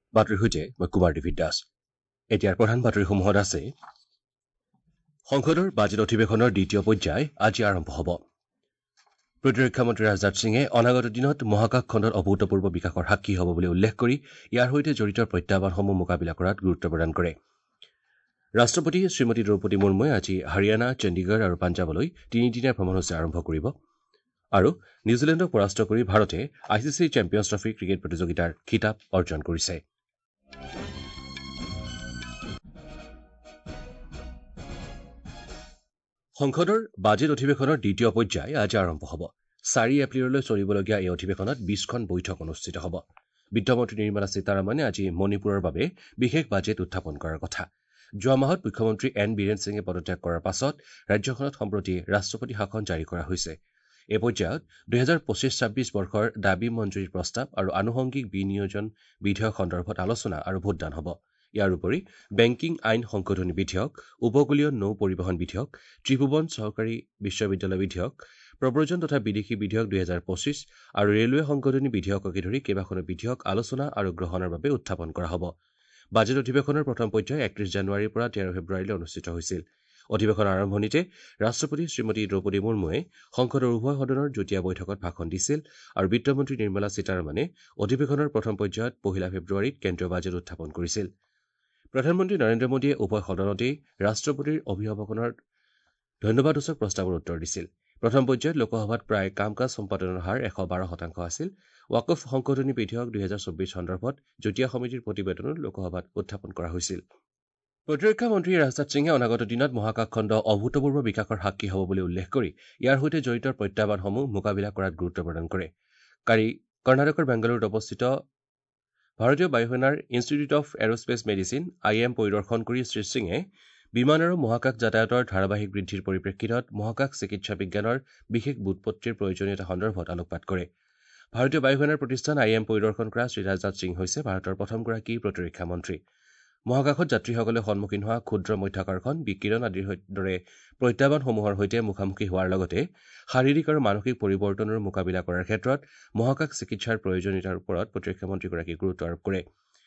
বাতৰিৰ সৈতে মই কুমাৰ দেৱী দাস। এতিয়াৰ প্ৰধান বাতৰিসমূহত আছে সংসদৰ বাজেট অধিৱেশনৰ দ্বিতীয় পৰ্যায় আজি আৰম্ভ হ'ব। প্ৰতিৰক্ষা মন্ত্ৰী ৰাজনাথ সিঙে অনাগত দিনত মহাকাশ খণ্ডত অভূতপূৰ্ব বিকাশৰ সাক্ষী হ'ব বুলি উল্লেখ কৰি ইয়াৰ সৈতে জড়িত প্ৰত্যাহ্বানসমূহ মোকাবিলা কৰাত গুৰুত্ব প্ৰদান কৰে। ৰাষ্ট্ৰপতি শ্ৰীমতী দ্ৰৌপদী মুৰ্মুৱে আজি হাৰিয়ানা, চণ্ডীগড় আৰু পাঞ্জাৱলৈ তিনিদিনীয়া ভ্ৰমণসূচী আৰম্ভ কৰিব আৰু নিউজিলেণ্ডক পৰাস্ত কৰি ভাৰতে ICC চেম্পিয়ন্ছ ট্ৰফী ক্ৰিকেট প্ৰতিযোগিতাৰ খিতাপ অৰ্জন কৰিছে। সংসদৰ বাজেট অধিৱেশনৰ দ্বিতীয় পৰ্যায় আজি আৰম্ভ হ'ব। 4 এপ্ৰিললৈ চলিবলগীয়া এই অধিৱেশনত 20খন বৈঠক অনুষ্ঠিত হ'ব। বিত্তমন্ত্ৰী নিৰ্মলা সীতাৰমণে আজি মণিপুৰৰ বাবে বিশেষ বাজেট উত্থাপন কৰাৰ কথা। যোৱা মাহত মুখ্যমন্ত্ৰী এন বীৰেন সিঙে পদত্যাগ কৰাৰ পাছত ৰাজ্যখনত সম্প্ৰতি ৰাষ্ট্ৰপতি শাসন জাৰি কৰা হৈছে। এই পৰ্যায়ত 2025-26 বৰ্ষৰ দাবী মঞ্জুৰীৰ প্ৰস্তাৱ আৰু আনুষংগিক বিনিয়োজন বিধেয়ক সন্দৰ্ভত আলোচনা আৰু ভোটদান হ'ব। ইয়াৰ উপৰি বেংকিং আইন সংশোধনী বিধেয়ক, উপকূলীয় নৌ পৰিবহণ বিধেয়ক, ত্ৰিভুৱন চৰকাৰী বিশ্ববিদ্যালয় বিধেয়ক, প্ৰব্ৰজন তথা বিদেশী বিধেয়ক 2025 আৰু ৰেলৱে সংশোধনী বিধেয়ককে ধৰি কেইবাখনো বিধেয়ক আলোচনা আৰু গ্ৰহণৰ বাবে উত্থাপন কৰা হ'ব। বাজেট অধিৱেশনৰ প্ৰথম পৰ্যায় 31 জানুৱাৰীৰ পৰা 13 ফেব্ৰুৱাৰীলৈ অনুষ্ঠিত হৈছিল। অধিৱেশনৰ আৰম্ভণিতে ৰাষ্ট্ৰপতি শ্ৰীমতী দ্ৰৌপদী মুৰ্মুৱে সংসদৰ উভয় সদনৰ যুটীয়া বৈঠকত ভাষণ দিছিল আৰু বিত্তমন্ত্ৰী নিৰ্মলা সীতাৰমণে অধিৱেশনৰ প্ৰথম পৰ্যায়ত 1 ফেব্ৰুৱাৰীত কেন্দ্ৰীয় বাজেট উত্থাপন কৰিছিল। প্ৰধানমন্ত্ৰী নৰেন্দ্ৰ মোদীয়ে উভয় সদনতেই ৰাষ্ট্ৰপতিৰ অভিভাষণৰ ধন্যবাদসূচক প্ৰস্তাৱৰ উত্তৰ দিছিল। প্ৰথম পৰ্যায়ত লোকসভাত প্ৰায় কাম কাজ সম্পাদনৰ হাৰ 112% আছিল। ৱাকফ সংশোধনী বিধেয়ক 2024 সন্দৰ্ভত যুটীয়া সমিতিৰ প্ৰতিবেদনো লোকসভাত উত্থাপন কৰা হৈছিল। প্ৰতিৰক্ষা মন্ত্ৰী ৰাজনাথ সিঙে অনাগত দিনত মহাকাশ খণ্ড অভূতপূৰ্ব বিকাশৰ সাক্ষী হ'ব বুলি উল্লেখ কৰি ইয়াৰ সৈতে জড়িত প্ৰত্যাহ্বানসমূহ মোকাবিলা কৰাত গুৰুত্ব প্ৰদান কৰে। কালি কৰ্ণাটকৰ বেংগালুৰুত অৱস্থিত ভাৰতীয় বায়ুসেনাৰ institute of aerospace medicine IIM পৰিদৰ্শন কৰি শ্ৰীসিঙে বিমান আৰু মহাকাশ যাতায়াতৰ ধাৰাবাহিক বৃদ্ধিৰ পৰিপ্ৰেক্ষিতত মহাকাশ চিকিৎসা বিজ্ঞানৰ বিশেষ বুটপত্ৰিৰ প্ৰয়োজনীয়তা সন্দৰ্ভত আলোকপাত কৰে। ভাৰতীয় বায়ুসেনাৰ প্ৰতিষ্ঠান IIM পৰিদৰ্শন কৰা শ্ৰী ৰাজনাথ সিং হৈছে ভাৰতৰ প্ৰথমগৰাকী প্ৰতিৰক্ষা মন্ত্ৰী। মহাকাশত যাত্ৰীসকলে সন্মুখীন হোৱা ক্ষুদ্ৰ মধ্যাকৰ্ষণ, বিকিৰণ আদিৰ দৰে প্ৰত্যাহ্বানসমূহৰ সৈতে মুখামুখি হোৱাৰ লগতে শাৰীৰিক আৰু মানসিক পৰিৱৰ্তনৰ মোকাবিলা কৰাৰ ক্ষেত্ৰত মহাকাশ চিকিৎসাৰ প্ৰয়োজনীয়তাৰ ওপৰত প্ৰতিৰক্ষা মন্ত্ৰীগৰাকীয়ে গুৰুত্ব আৰোপ কৰে।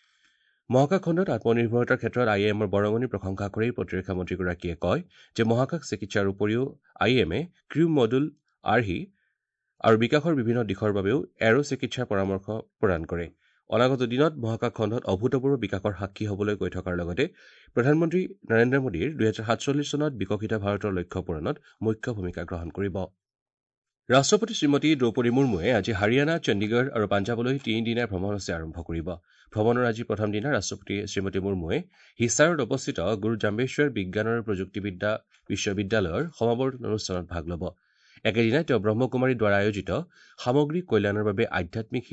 মহাকাশ খণ্ডত আত্মনিৰ্ভৰতাৰ ক্ষেত্ৰত IIMৰ বৰঙণি প্ৰশংসা কৰি প্ৰতিৰক্ষা মন্ত্ৰীগৰাকীয়ে কয় যে মহাকাশ চিকিৎসাৰ উপৰিও IIMে ক্ৰিউ মডুল, আৰ্হি আৰু বিকাশৰ বিভিন্ন দিশৰ বাবেও এৰো চিকিৎসাৰ পৰামৰ্শ প্ৰদান কৰে। অনাগত দিনত মহাকাশ খণ্ডত অভূতপূৰ্ব বিকাশৰ সাক্ষী হ'বলৈ গৈ থকাৰ লগতে প্ৰধানমন্ত্ৰী নৰেন্দ্ৰ মোদীৰ 2047 চনত বিকশিত ভাৰতৰ লক্ষ্য পূৰণত মুখ্য ভূমিকা গ্ৰহণ কৰিব। ৰাষ্ট্ৰপতি শ্ৰীমতী দ্ৰৌপদী মুৰ্মুৱে আজি হাৰিয়ানা, চণ্ডীগড় আৰু পাঞ্জাৱলৈ তিনিদিনীয়া ভ্ৰমণসূচী আৰম্ভ কৰিব। ভ্ৰমণৰ আজি প্ৰথম দিনা ৰাষ্ট্ৰপতি শ্ৰীমতী মুৰ্মুৱে হিছাৰত অৱস্থিত গুৰু জাম্বেশ্বৰ বিজ্ঞান আৰু প্ৰযুক্তিবিদ্যা বিশ্ববিদ্যালয়ৰ সমাৱৰ্তন অনুষ্ঠানত ভাগ ল'ব। একেদিনাই তেওঁ ব্ৰহ্মকুমাৰীৰ দ্বাৰা আয়োজিত সামগ্ৰিক কল্যাণৰ বাবে আধ্যাত্মিক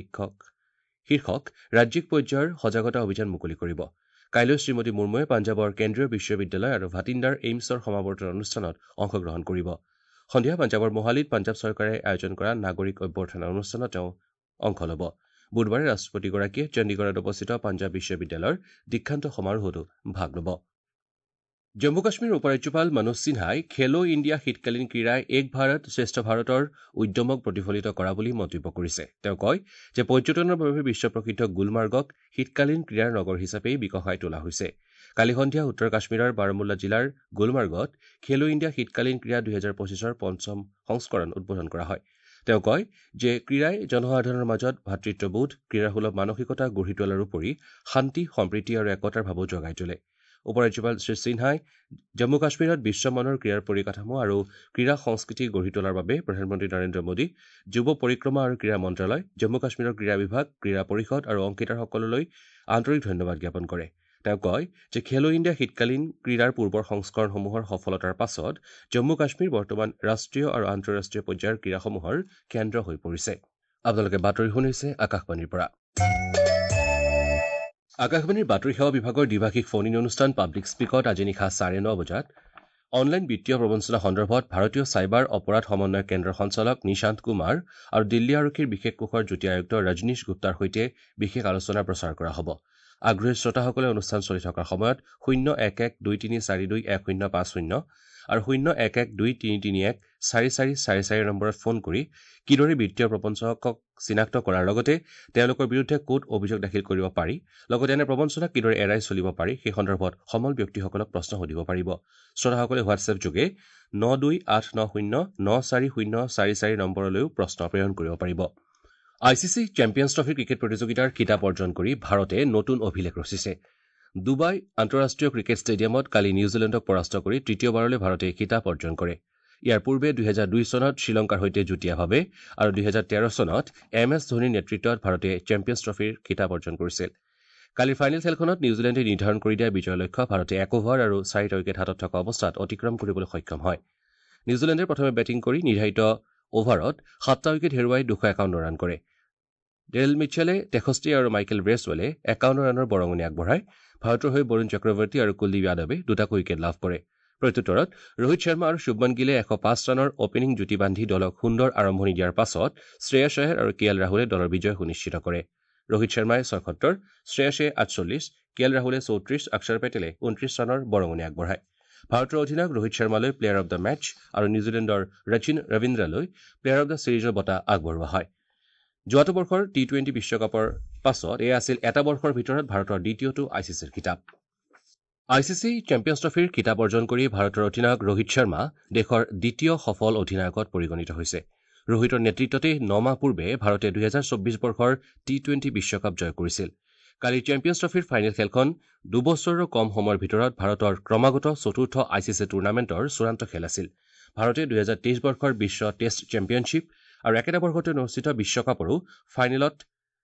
শীৰ্ষক ৰাজ্যিক পৰ্যায়ৰ সজাগতা অভিযান মুকলি কৰিব। কাইলৈ শ্ৰীমতী মুৰ্মুৱে পাঞ্জাৱৰ কেন্দ্ৰীয় বিশ্ববিদ্যালয় আৰু ভাটিন্দাৰ এইমছৰ সমাৱৰ্তন অনুষ্ঠানত অংশগ্ৰহণ কৰিব। সন্ধিয়া পাঞ্জাৱৰ মহালিত পাঞ্জাৱ চৰকাৰে আয়োজন কৰা নাগৰিক অভ্যৰ্থনা অনুষ্ঠানত তেওঁ অংশ ল'ব। বুধবাৰে ৰাষ্ট্ৰপতিগৰাকীয়ে চণ্ডীগড়ত অৱস্থিত পাঞ্জাৱ বিশ্ববিদ্যালয়ৰ দীক্ষান্ত সমাৰোহতো ভাগ ল'ব। জম্মু কাশ্মীৰৰ উপ ৰাজ্যপাল মনোজ সিনহাই খেলো ইণ্ডিয়া শীতকালীন ক্ৰীড়াই এক ভাৰত শ্ৰেষ্ঠ ভাৰতৰ উদ্যমক প্ৰতিফলিত কৰা বুলি মন্তব্য কৰিছে। তেওঁ কয় যে পৰ্যটনৰ বাবে বিশ্বপ্ৰসিদ্ধ গুলমাৰ্গক শীতকালীন ক্ৰীড়াৰ নগৰ হিচাপেই বিকশাই তোলা হৈছে। কালি সন্ধিয়া উত্তৰ কাশ্মীৰৰ বাৰামুল্লা জিলাৰ গুলমাৰ্গত খেলো ইণ্ডিয়া শীতকালীন ক্ৰীড়া 2025ৰ পঞ্চম সংস্কৰণ উদ্বোধন কৰা হয়। তেওঁ কয় যে ক্ৰীড়াই জনসাধাৰণৰ মাজত ভাতৃত্ববোধ, ক্ৰীড়াসুলভ মানসিকতা গঢ়ি তোলাৰ উপৰি শান্তি, সম্প্ৰীতি আৰু একতাৰ ভাৱো জগাই তোলে। উপ ৰাজ্যপাল শ্ৰী সিনহাই জম্মু কাশ্মীৰত বিশ্বমানৰ ক্ৰীড়াৰ পৰিকাঠামো আৰু ক্ৰীড়া সংস্কৃতি গঢ়ি তোলাৰ বাবে প্ৰধানমন্ত্ৰী নৰেন্দ্ৰ মোদী, যুৱ পৰিক্ৰমা আৰু ক্ৰীড়া মন্ত্ৰালয়, জম্মু কাশ্মীৰৰ ক্ৰীড়া বিভাগ, ক্ৰীড়া পৰিষদ আৰু অংশীদাৰসকললৈ আন্তৰিক ধন্যবাদ জ্ঞাপন কৰে। তেওঁ কয় যে খেলো ইণ্ডিয়া শীতকালীন ক্ৰীড়াৰ পূৰ্বৰ সংস্কৰণসমূহৰ সফলতাৰ পাছত জম্মু কাশ্মীৰ বৰ্তমান ৰাষ্ট্ৰীয় আৰু আন্তঃৰাষ্ট্ৰীয় পৰ্যায়ৰ ক্ৰীড়াসমূহৰ কেন্দ্ৰ হৈ পৰিছে। আপোনালোকে বাতৰি শুনিছে আকাশবাণীৰ পৰা। আকাশবাণীৰ বাতৰি সেৱা বিভাগৰ দ্বিভাষিক ফোন ইন অনুষ্ঠান পাব্লিক স্পীকত আজি নিশা 9:30 বজাত অনলাইন বিত্তীয় প্ৰবঞ্চনা সন্দৰ্ভত ভাৰতীয় চাইবাৰ অপৰাধ সমন্বয় কেন্দ্ৰৰ সঞ্চালক নিশান্ত কুমাৰ আৰু দিল্লী আৰক্ষীৰ বিশেষ কোষৰ যুটীয়া আয়ুক্ত ৰজনীশ গুপ্তাৰ সৈতে বিশেষ আলোচনা প্ৰচাৰ কৰা হ'ব। আগ্ৰহী শ্ৰোতাসকলে অনুষ্ঠান চলি থকাৰ সময়ত 01123421050 আৰু 01123314444 নম্বৰত ফোন কৰি কিদৰে বিত্তীয় প্ৰবঞ্চকক চিনাক্ত কৰাৰ লগতে তেওঁলোকৰ বিৰুদ্ধে ক'ত অভিযোগ দাখিল কৰিব পাৰি লগতে এনে প্ৰবঞ্চনাক কিদৰে এৰাই চলিব পাৰি সেই সন্দৰ্ভত সমল ব্যক্তিসকলক প্ৰশ্ন সুধিব পাৰিব শ্ৰোতাসকলে হোৱাটছএপ যোগে 9289094044 নম্বৰলৈও প্ৰশ্ন প্ৰেৰণ কৰিব পাৰিব আইচিচি চেম্পিয়ন্ছ ট্ৰফী ক্ৰিকেট প্ৰতিযোগিতাৰ খিতাপ অৰ্জন কৰি ভাৰতে নতুন অভিলেখ ৰচিছে ডুবাই আন্তঃৰাষ্ট্ৰীয় ক্ৰিকেট ষ্টেডিয়ামত কালি নিউজিলেণ্ডক পৰাস্ত কৰি তৃতীয়বাৰলৈ ভাৰতে খিতাপ অৰ্জন কৰে ইয়াৰ পূৰ্বে 2002 চনত শ্ৰীলংকাৰ সৈতে যুটীয়াভাৱে আৰু 2013 চনত MS ধোনীৰ নেতৃত্বত ভাৰতে চেম্পিয়ন্ছ ট্ৰফীৰ খিতাপ অৰ্জন কৰিছিল কালিৰ ফাইনেল খেলখনত নিউজিলেণ্ডে নিৰ্ধাৰণ কৰি দিয়া বিজয়ৰ লক্ষ্য ভাৰতে 1 অভাৰ আৰু 4 উইকেট হাতত থকা অৱস্থাত অতিক্ৰম কৰিবলৈ সক্ষম হয় নিউজিলেণ্ডে প্ৰথমে বেটিং কৰি নিৰ্ধাৰিত অভাৰত 7টা উইকেট হেৰুৱাই 251 ৰান কৰে ডেল মিচেলে 63 আৰু মাইকেল ব্ৰেছৱেলে 51 ৰানৰ বৰঙণি আগবঢ়ায় ভাৰতৰ হৈ বৰুণ চক্ৰৱৰ্তী আৰু কুলদীপ যাদৱে দুটাকৈ উইকেট লাভ কৰে প্ৰত্যুত্তৰত ৰোহিত শৰ্মা আৰু শুভমন গিলে 105 ৰানৰ অপেনিং জুটি বান্ধি দলক সুন্দৰ আৰম্ভণি দিয়াৰ পাছত শ্ৰেয়াছ আয়াৰ আৰু KL ৰাহুলে দলৰ বিজয় সুনিশ্চিত কৰে ৰোহিত শৰ্মাই 76 শ্ৰেয়াছে 48 KL ৰাহুলে 34 অক্ষৰ পেটেলে 29 ৰানৰ বৰঙণি আগবঢ়ায় ভাৰতৰ অধিনায়ক ৰোহিত শৰ্মালৈ প্লেয়াৰ অব দ্য মেচ আৰু নিউজিলেণ্ডৰ ৰচিন ৰবীন্দ্ৰলৈ প্লেয়াৰ অব দ্য ছিৰিজৰ বঁটা আগবঢ়োৱা হয় যোৱাটো বৰ্ষৰ T20 বিশ্বকাপৰ পাছত এয়া আছিল এটা বৰ্ষৰ ভিতৰত ভাৰতৰ দ্বিতীয়টো আইচিচিৰ খিতাপ আইচিচি চেম্পিয়ন্ছ ট্ৰফীৰ খিতাপ অৰ্জন কৰি ভাৰতৰ অধিনায়ক ৰোহিত শৰ্মা দেশৰ দ্বিতীয় সফল অধিনায়কত পৰিগণিত হৈছে ৰোহিতৰ নেতৃত্বতে 9 মাহ পূৰ্বে ভাৰতে 2024 বৰ্ষৰ T20 বিশ্বকাপ জয় কৰিছিল কালি চেম্পিয়ন্ছ ট্ৰফীৰ ফাইনেল খেলখন দুবছৰৰ কম সময়ৰ ভিতৰত ভাৰতৰ ক্ৰমাগত চতুৰ্থ আইচিচি টুৰ্ণামেণ্টৰ চূড়ান্ত খেল আছিল ভাৰতে 2023 বৰ্ষৰ বিশ্ব টেষ্ট চেম্পিয়নশ্বিপ আৰু একেটা বৰ্ষতে অনুষ্ঠিত বিশ্বকাপৰো ফাইনেলত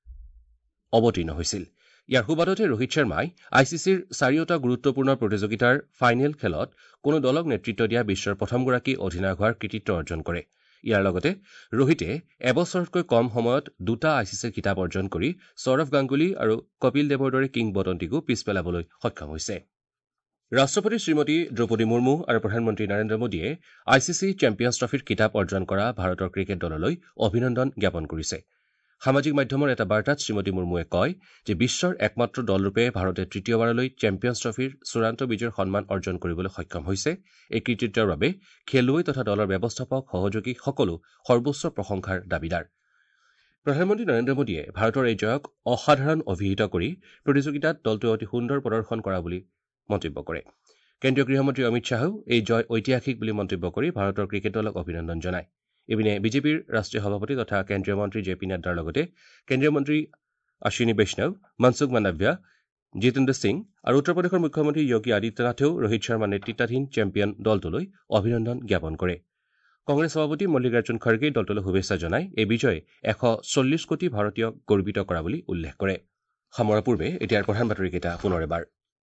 অৱতীৰ্ণ হৈছিল ইয়াৰ সুবাদতে ৰোহিত শৰ্মাই আইচিচিৰ 4টা গুৰুত্বপূৰ্ণ প্ৰতিযোগিতাৰ ফাইনেল খেলত কোনো দলক নেতৃত্ব দিয়া বিশ্বৰ প্ৰথমগৰাকী অধিনায়ক হোৱাৰ কৃতিত্ব অৰ্জন কৰে ইয়াৰ লগতে ৰোহিতে এবছৰতকৈ কম সময়ত দুটা আইচিচিৰ খিতাপ অৰ্জন কৰি সৌৰভ গাংগুলী আৰু কপিল দেৱৰ দৰে কিংবদন্তিকো পিছ পেলাবলৈ সক্ষম হৈছে ৰাষ্ট্ৰপতি শ্ৰীমতী দ্ৰৌপদী মুৰ্মু আৰু প্ৰধানমন্ত্ৰী নৰেন্দ্ৰ মোদীয়ে আইচিচি চেম্পিয়ন্ছ ট্ৰফীৰ খিতাপ অৰ্জন কৰা ভাৰতৰ ক্ৰিকেট দললৈ অভিনন্দন জ্ঞাপন কৰিছে সামাজিক মাধ্যমৰ এটা বাৰ্তাত শ্ৰীমতী মুৰ্মুৱে কয় যে বিশ্বৰ একমাত্ৰ দলৰূপে ভাৰতে তৃতীয়বাৰলৈ চেম্পিয়ন্ছ ট্ৰফীৰ চূড়ান্ত বিজয়ৰ সন্মান অৰ্জন কৰিবলৈ সক্ষম হৈছে এই কৃতিত্বৰ বাবে খেলুৱৈ তথা দলৰ ব্যৱস্থাপক সহযোগী সকলো সৰ্বোচ্চ প্ৰশংসাৰ দাবীদাৰ প্ৰধানমন্ত্ৰী নৰেন্দ্ৰ মোদীয়ে ভাৰতৰ এই জয়ক অসাধাৰণ অভিহিত কৰি প্ৰতিযোগিতাত দলটোৱে অতি সুন্দৰ প্ৰদৰ্শন কৰা বুলি মন্তব্য কৰে কেন্দ্ৰীয় গৃহমন্ত্ৰী অমিত শ্বাহেও এই জয় ঐতিহাসিক বুলি মন্তব্য কৰি ভাৰতৰ ক্ৰিকেট দলক অভিনন্দন জনায় ইপিনে বিজেপিৰ ৰাষ্ট্ৰীয় সভাপতি তথা কেন্দ্ৰীয় মন্ত্ৰী জে পি নাড্ডাৰ লগতে কেন্দ্ৰীয় মন্ত্ৰী অশ্বিনী বৈষ্ণৱ মনসুখ মাণ্ডাভিয়া জিতেন্দ্ৰ সিং আৰু উত্তৰ প্ৰদেশৰ মুখ্যমন্ত্ৰী যোগী আদিত্যনাথেও ৰোহিত শৰ্মা নেতৃত্বাধীন চেম্পিয়ন দলটোলৈ অভিনন্দন জ্ঞাপন কৰে কংগ্ৰেছ সভাপতি মল্লিকাৰ্জুন খৰ্গেই দলটোলৈ শুভেচ্ছা জনাই এই বিজয়ে 140 কোটি ভাৰতীয়ক গৰ্বিত কৰা বুলি উল্লেখ কৰে সামৰাৰ পূৰ্বে এতিয়াৰ প্ৰধান বাতৰিকেইটা পুনৰ এবাৰ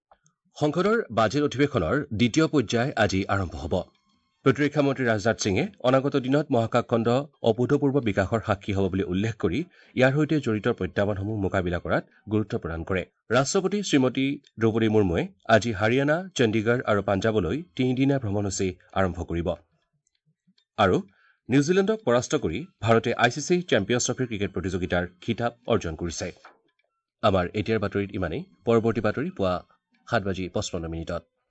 সংসদৰ বাজেট অধিৱেশনৰ দ্বিতীয় পৰ্যায় আজি আৰম্ভ হ'ব প্ৰতিৰক্ষা মন্ত্ৰী ৰাজনাথ সিঙে অনাগত দিনত মহাকাশ খণ্ড অভূতপূৰ্ব বিকাশৰ সাক্ষী হ'ব বুলি উল্লেখ কৰি ইয়াৰ সৈতে জড়িত প্ৰত্যাহ্বানসমূহ মোকাবিলা কৰাত গুৰুত্ব প্ৰদান কৰে ৰাষ্ট্ৰপতি শ্ৰীমতী দ্ৰৌপদী মুৰ্মুৱে আজি হাৰিয়ানা চণ্ডীগড় আৰু পাঞ্জাৱলৈ 3-দিনীয়া ভ্ৰমণসূচী আৰম্ভ কৰিব আৰু নিউজিলেণ্ডক পৰাস্ত কৰি ভাৰতে আইচিচি চেম্পিয়ন্ছ ট্ৰফীৰ ক্ৰিকেট প্ৰতিযোগিতাৰ খিতাপ অৰ্জন কৰিছে আমাৰ এতিয়াৰ বাতৰিত ইমানেই পৰৱৰ্তী বাতৰি পুৱা 7:55